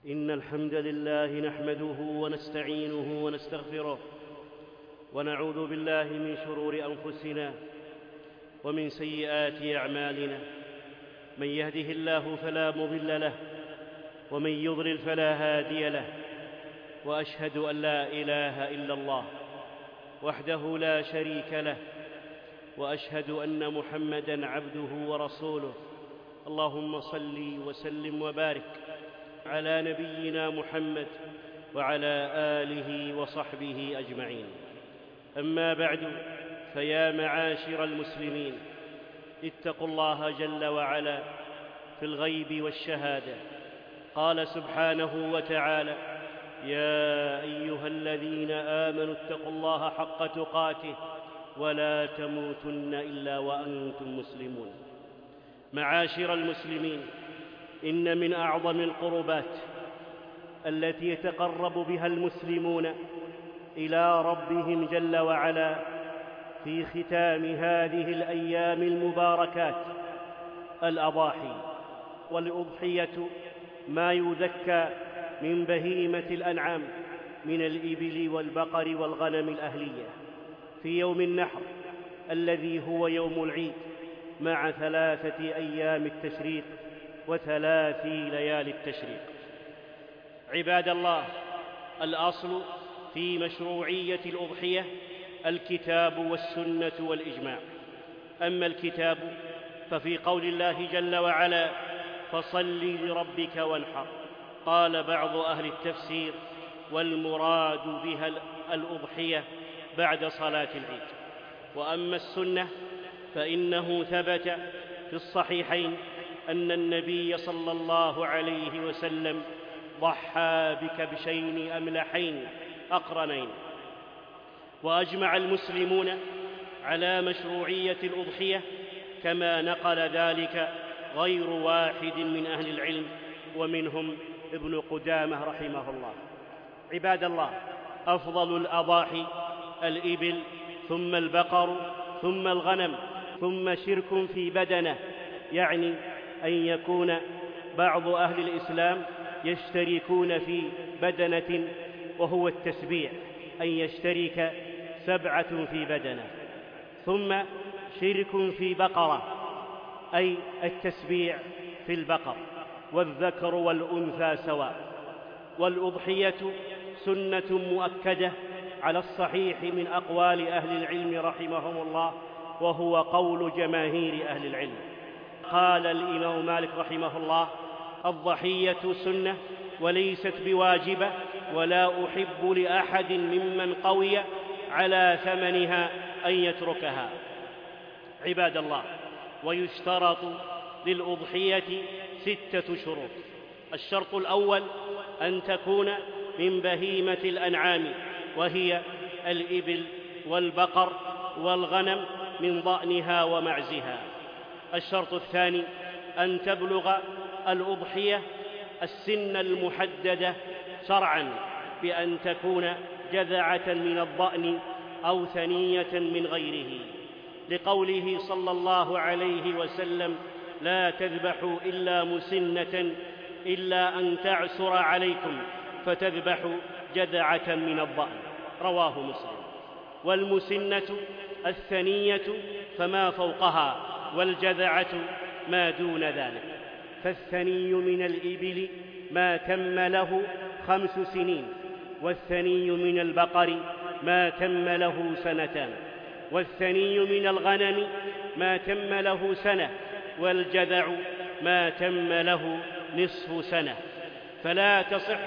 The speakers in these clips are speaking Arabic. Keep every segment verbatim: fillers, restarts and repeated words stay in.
إن الحمد لله نحمده ونستعينه ونستغفره ونعوذ بالله من شرور أنفسنا ومن سيئات أعمالنا. من يهده الله فلا مضل له ومن يضلل فلا هادي له، وأشهد أن لا إله إلا الله وحده لا شريك له، وأشهد أن محمدًا عبده ورسوله. اللهم صل وسلم وبارك على نبينا محمد وعلى آله وصحبه أجمعين. أما بعد، فيا معاشر المسلمين، اتقوا الله جل وعلا في الغيب والشهادة. قال سبحانه وتعالى: يا أيها الذين آمنوا اتقوا الله حق تقاته ولا تموتن إلا وأنتم مسلمون. معاشر المسلمين، إن من أعظم القربات التي يتقرب بها المسلمون إلى ربهم جل وعلا في ختام هذه الأيام المباركات الأضاحي. والأضحية ما يذكى من بهيمة الأنعام من الإبل والبقر والغنم الأهلية في يوم النحر الذي هو يوم العيد، مع ثلاثة أيام التشريق وثلاث ليالي التشريق. عباد الله، الأصل في مشروعية الأضحية الكتاب والسنة والإجماع. أما الكتاب ففي قول الله جل وعلا: فصل لربك وانحر. قال بعض أهل التفسير: والمراد بها الأضحية بعد صلاة العيد. وأما السنة فإنه ثبت في الصحيحين أن النبي صلى الله عليه وسلم ضحى بكبشين أملحين أقرنين. وأجمع المسلمون على مشروعية الأضحية كما نقل ذلك غير واحد من أهل العلم، ومنهم ابن قدامة رحمه الله. عباد الله، أفضل الأضاحي الإبل، ثم البقر، ثم الغنم، ثم شرك في بدنه، يعني أن يكون بعض أهل الإسلام يشتركون في بدنة وهو التسبيع، أن يشترك سبعة في بدنة. ثم شرك في بقرة، أي التسبيع في البقر، والذكر والأنثى سواء. والأضحية سنة مؤكدة على الصحيح من أقوال أهل العلم رحمهم الله، وهو قول جماهير أهل العلم. قال الإمام مالك رحمه الله: الضحية سنة وليست بواجبة، ولا أحب لأحد ممن قوي على ثمنها أن يتركها. عباد الله، ويشترط للأضحية ستة شروط. الشرط الأول أن تكون من بهيمة الأنعام، وهي الإبل والبقر والغنم من ضأنها ومعزها. الشرط الثاني أن تبلغ الأضحية السن المحددة شرعاً، بأن تكون جذعة من الضأن أو ثنية من غيره، لقوله صلى الله عليه وسلم: لا تذبحوا إلا مسنة إلا أن تعسر عليكم فتذبحوا جذعة من الضأن. رواه مسلم. والمسنة الثنية فما فوقها، والجذعة ما دون ذلك. فالثني من الإبل ما تم له خمس سنين، والثني من البقر ما تم له سنتان، والثني من الغنم ما تم له سنة، والجذع ما تم له نصف سنة. فلا تصح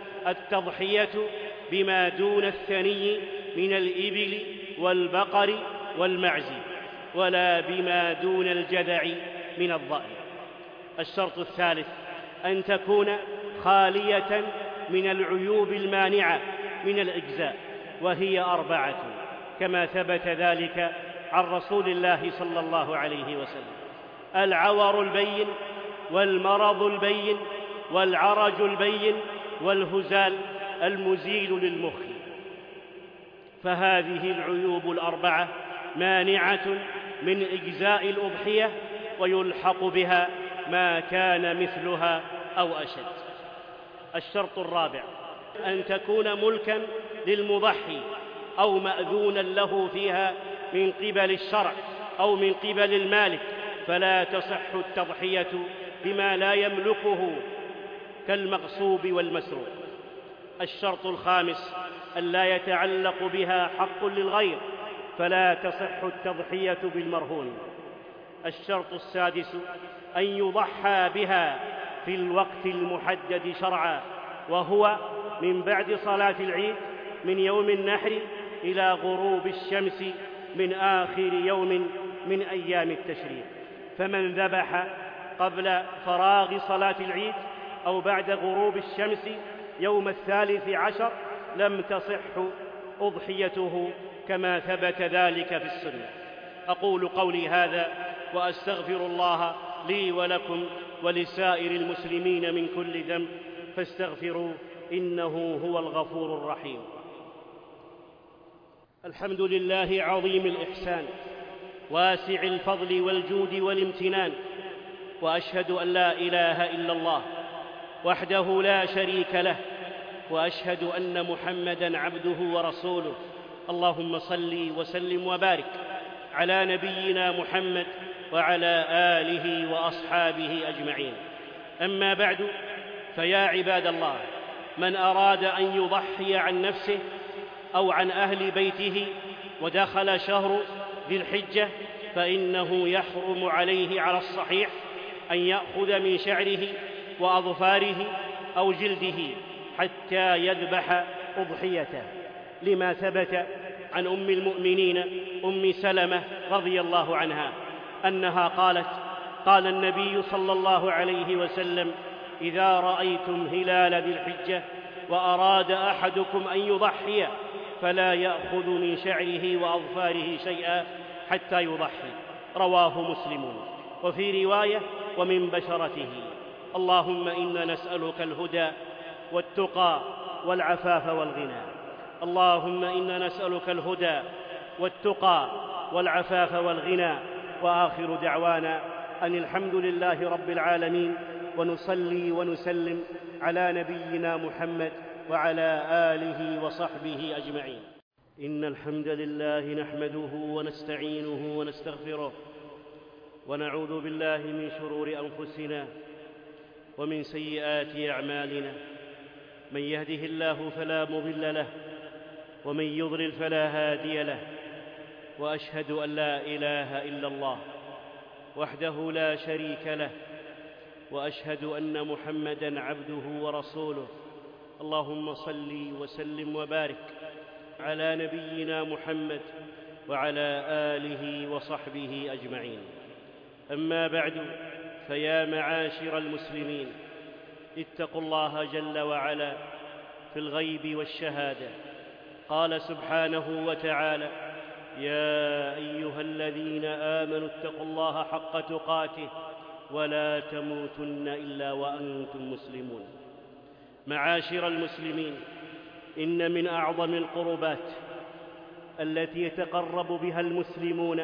التضحية بما دون الثني من الإبل والبقر والمعز، ولا بما دون الجذع من الضأن. الشرط الثالث أن تكون خالية من العيوب المانعة من الإجزاء، وهي أربعة، كما ثبت ذلك عن رسول الله صلى الله عليه وسلم: العور البين، والمرض البين، والعرج البين، والهزال المزيل للمخ. فهذه العيوب الأربعة مانعة من إجزاء الأضحية، ويلحق بها ما كان مثلها أو أشد. الشرط الرابع أن تكون ملكا للمضحي أو مأذونا له فيها من قبل الشرع أو من قبل المالك، فلا تصح التضحية بما لا يملكه كالمغصوب والمسروق. الشرط الخامس أن لا يتعلق بها حق للغير، فلا تصح التضحية بالمرهون. الشرط السادس أن يضحى بها في الوقت المحدد شرعا، وهو من بعد صلاة العيد من يوم النحر إلى غروب الشمس من آخر يوم من أيام التشريق. فمن ذبح قبل فراغ صلاة العيد أو بعد غروب الشمس يوم الثالث عشر لم تصح أضحيته كما ثبت ذلك في السنة. أقول قولي هذا وأستغفر الله لي ولكم ولسائر المسلمين من كل ذنب، فاستغفروا إنه هو الغفور الرحيم. الحمد لله عظيم الإحسان واسع الفضل والجود والامتنان، وأشهد أن لا إله إلا الله وحده لا شريك له، وأشهد أن محمدًا عبده ورسوله. اللهم صل وسلم وبارك على نبينا محمد وعلى آله وأصحابه أجمعين. أما بعد، فيا عباد الله، من أراد أن يضحي عن نفسه أو عن أهل بيته ودخل شهر ذي الحجة فإنه يحرم عليه على الصحيح أن يأخذ من شعره وأظفاره أو جلده حتى يذبح أضحيته، لما ثبت عن أم المؤمنين أم سلمة رضي الله عنها أنها قالت: قال النبي صلى الله عليه وسلم: إذا رأيتم هلال ذي الحجة وأراد أحدكم أن يضحي فلا يأخذ من شعره وأظفاره شيئا حتى يضحي. رواه مسلم. وفي رواية: ومن بشرته. اللهم إنا نسألك الهدى والتقى والعفاف والغنى. اللهم إنا نسألك الهدى والتقى والعفاف والغنى. وآخر دعوانا أن الحمد لله رب العالمين، ونصلي ونسلم على نبينا محمد وعلى آله وصحبه أجمعين. إن الحمد لله نحمده ونستعينه ونستغفره، ونعوذ بالله من شرور أنفسنا ومن سيئات أعمالنا. من يهده الله فلا مضل له، ومن يضلل فلا هادي له. وأشهد أن لا إله إلا الله وحده لا شريك له، وأشهد أن محمدًا عبده ورسوله. اللهم صل وسلم وبارك على نبينا محمد وعلى آله وصحبه أجمعين. أما بعد، فيا معاشر المسلمين، اتقوا الله جل وعلا في الغيب والشهادة. قال سبحانه وتعالى: يا أيها الذين آمنوا اتقوا الله حق تقاته ولا تموتن إلا وأنتم مسلمون. معاشر المسلمين، إن من أعظم القربات التي يتقرب بها المسلمون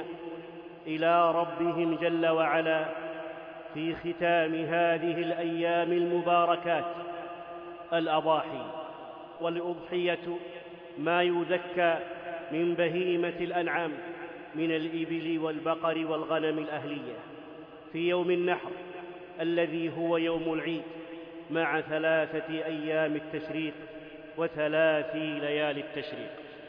إلى ربهم جل وعلا في ختام هذه الأيام المباركات الأضاحي. والأضحية ما يذكى من بهيمة الأنعام من الإبل والبقر والغنم الأهلية في يوم النحر الذي هو يوم العيد، مع ثلاثة أيام التشريق وثلاث ليالي التشريق.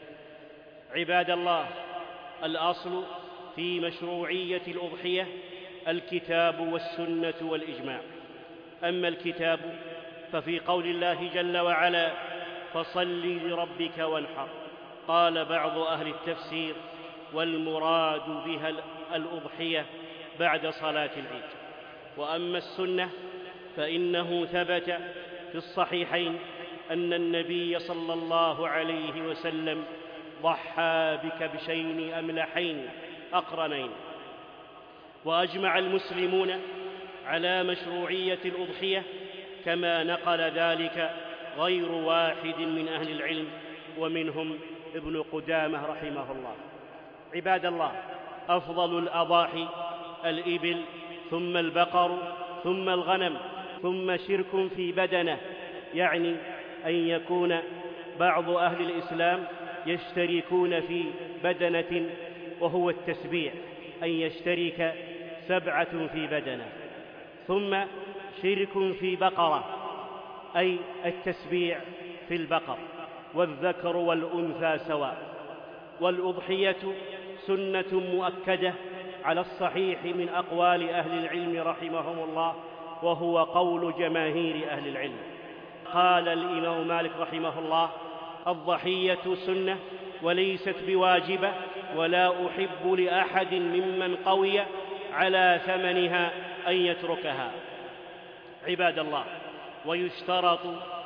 عباد الله، الأصل في مشروعية الأضحية الكتاب والسنة والإجماع. أما الكتاب ففي قول الله جل وعلا: فصل لربك وانحر. قال بعض أهل التفسير: والمراد بها الأضحية بعد صلاة العيد. وأما السنة فإنه ثبت في الصحيحين أن النبي صلى الله عليه وسلم ضحى بكبشين أملحين أقرنين. وأجمع المسلمون على مشروعية الأضحية كما نقل ذلك غير واحد من أهل العلم، ومنهم ابن قدامة رحمه الله. عباد الله، أفضل الأضاحي الإبل، ثم البقر، ثم الغنم، ثم شرك في بدنه يعني أن يكون بعض أهل الإسلام يشتركون في بدنة وهو التسبيع، أن يشترك سبعة في بدنة. ثم شرك في بقرة، أي التسبيع في البقر، والذكر والأنثى سواء. والأضحية سنة مؤكدة على الصحيح من أقوال أهل العلم رحمهم الله، وهو قول جماهير أهل العلم. قال الإمام مالك رحمه الله: الضحية سنة وليست بواجبة، ولا أحب لأحد ممن قوي على ثمنها أن يتركها. عباد الله، ويشترط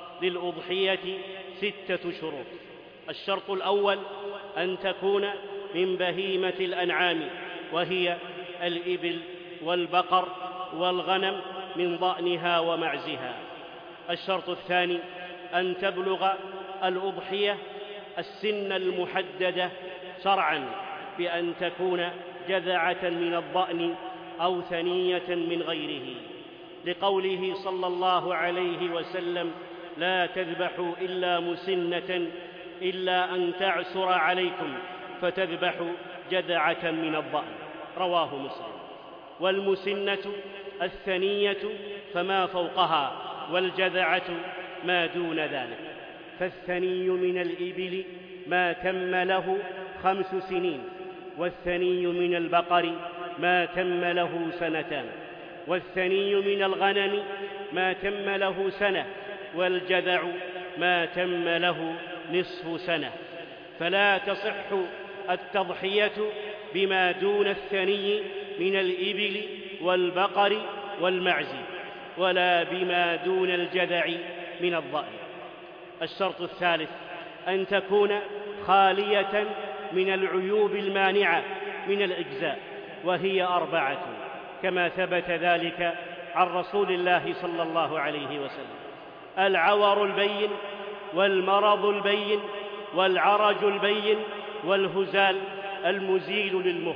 للأضحية ستة شروط. الشرط الأول أن تكون من بهيمة الأنعام، وهي الإبل والبقر والغنم من ضأنها ومعزها. الشرط الثاني أن تبلغ الأضحية السن المحددة شرعاً، بأن تكون جذعة من الضأن أو ثنية من غيره، لقوله صلى الله عليه وسلم: لا تذبحوا إلا مسنة إلا أن تعسر عليكم فتذبحوا جذعة من الضأن، رواه مسلم. والمسنة الثنية فما فوقها، والجذعة ما دون ذلك. فالثني من الإبل ما تم له خمس سنين، والثني من البقر ما تم له سنتان، والثني من الغنم ما تم له سنة، والجذع ما تم له نصف سنة. فلا تصح التضحية بما دون الثني من الإبل والبقر والمعز، ولا بما دون الجذع من الضأن. الشرط الثالث أن تكون خالية من العيوب المانعة من الإجزاء، وهي أربعة، كما ثبت ذلك عن رسول الله صلى الله عليه وسلم: العور البين، والمرض البين، والعرج البين، والهزال المزيل للمخ.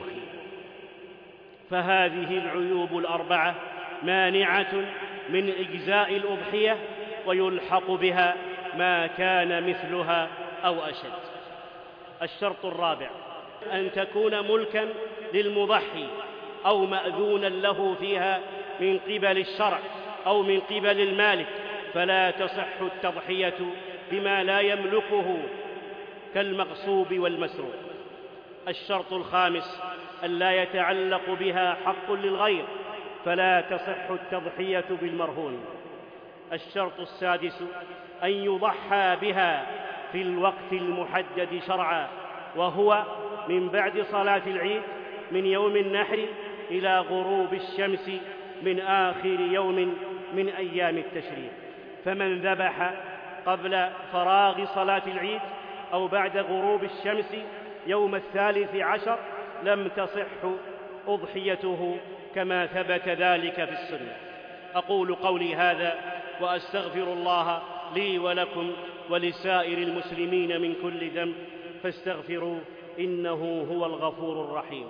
فهذه العيوب الأربعة مانعة من إجزاء الأضحية، ويلحق بها ما كان مثلها أو أشد. الشرط الرابع أن تكون ملكاً للمضحي أو مأذونا له فيها من قبل الشرع أو من قبل المالك، فلا تصح التضحية بما لا يملكه كالمغصوب والمسروق. الشرط الخامس أن لا يتعلق بها حق للغير، فلا تصح التضحية بالمرهون. الشرط السادس أن يضحى بها في الوقت المحدد شرعا، وهو من بعد صلاة العيد من يوم النحر إلى غروب الشمس من آخر يوم من أيام التشريق. فمن ذبح قبل فراغ صلاة العيد أو بعد غروب الشمس يوم الثالث عشر لم تصح أضحيته، كما ثبت ذلك في السنة. أقول قولي هذا وأستغفر الله لي ولكم ولسائر المسلمين من كل ذنب، فاستغفروه إنه هو الغفور الرحيم.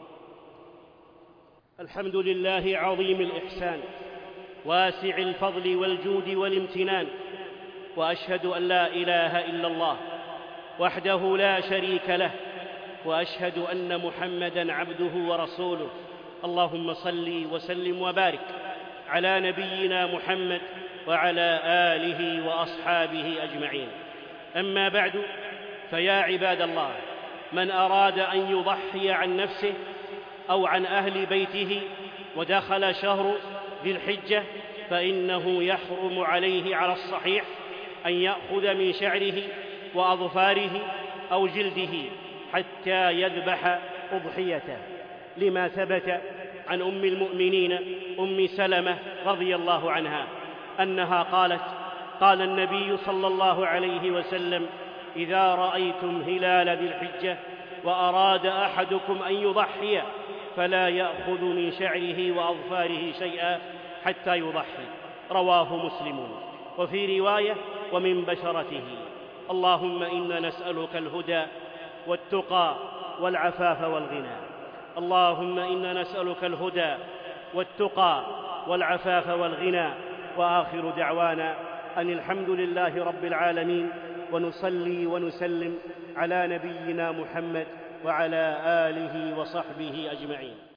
الحمد لله عظيم الإحسان واسع الفضل والجود والامتنان، وأشهد أن لا إله إلا الله وحده لا شريك له، وأشهد أن محمدًا عبده ورسوله. اللهم صل وسلم وبارك على نبينا محمد وعلى آله وأصحابه أجمعين. أما بعد، فيا عباد الله، من أراد أن يضحي عن نفسه أو عن أهل بيته ودخل شهر ذي الحجة، فإنه يحرم عليه على الصحيح أن يأخذ من شعره وأظفاره أو جلده حتى يذبح أضحيته، لما ثبت عن أم المؤمنين أم سلمة رضي الله عنها أنها قالت: قال النبي صلى الله عليه وسلم: إذا رأيتم هلال ذي الحجة وأراد أحدكم أن يضحي فلا يأخذ من شعره وأظفاره شيئا حتى يضحي، رواه مسلم. وفي رواية: ومن بشرته. اللهم إنا نسألك الهدى والتقى والعفاف والغنى. اللهم إنا نسألك الهدى والتقى والعفاف والغنى. وآخر دعوانا أن الحمد لله رب العالمين، ونصلي ونسلم على نبينا محمد وعلى آله وصحبه أجمعين.